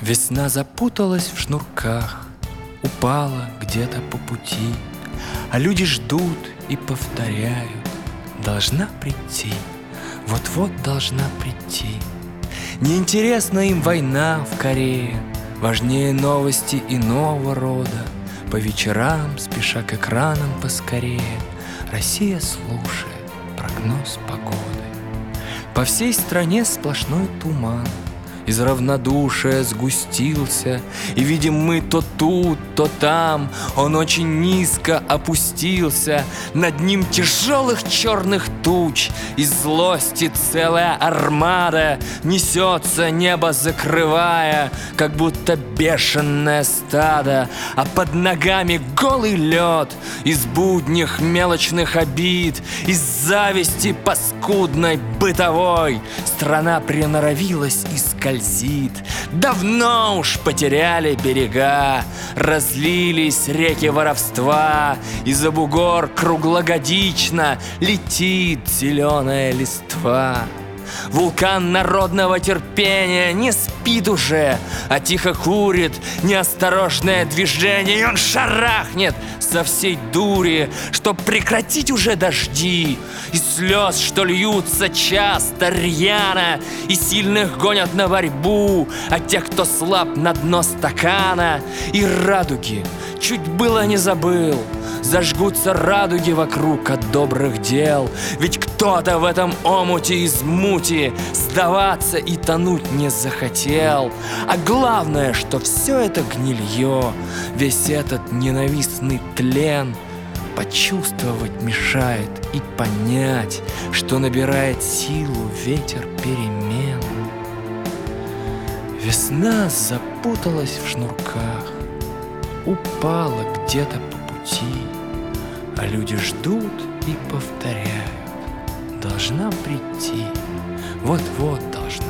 Весна запуталась в шнурках, упала где-то по пути, а люди ждут и повторяют: должна прийти, вот-вот должна прийти. Неинтересна им война в Корее, важнее новости иного рода. По вечерам, спеша к экранам поскорее, Россия слушает прогноз погоды. По всей стране сплошной туман, из равнодушия сгустился, и видим мы то тут, то там. Он очень низко опустился, над ним тяжелых черных туч. Из злости целая армада несется, небо закрывая, как будто бешеное стадо. А под ногами голый лед из будних мелочных обид, из зависти паскудной бытовой. Страна приноровилась и скользит. Давно уж потеряли берега, разлились реки воровства, и за бугор круглогодично летит зеленая листва. Вулкан народного терпения не спит уже, а тихо курит неосторожное движение, и он шарахнет со всей дури, чтоб прекратить уже дожди и слез, что льются часто, рьяно, и сильных гонят на борьбу, а тех, кто слаб, на дно стакана. И радуги чуть было не забыл, зажгутся радуги вокруг от добрых дел. Ведь кто-то в этом омуте из мути сдаваться и тонуть не захотел. А главное, что все это гнилье, весь этот ненавистный тлен почувствовать мешает и понять, что набирает силу ветер перемен. Весна запуталась в шнурках, упала где-то по пути, а люди ждут и повторяют: должна прийти, вот-вот должна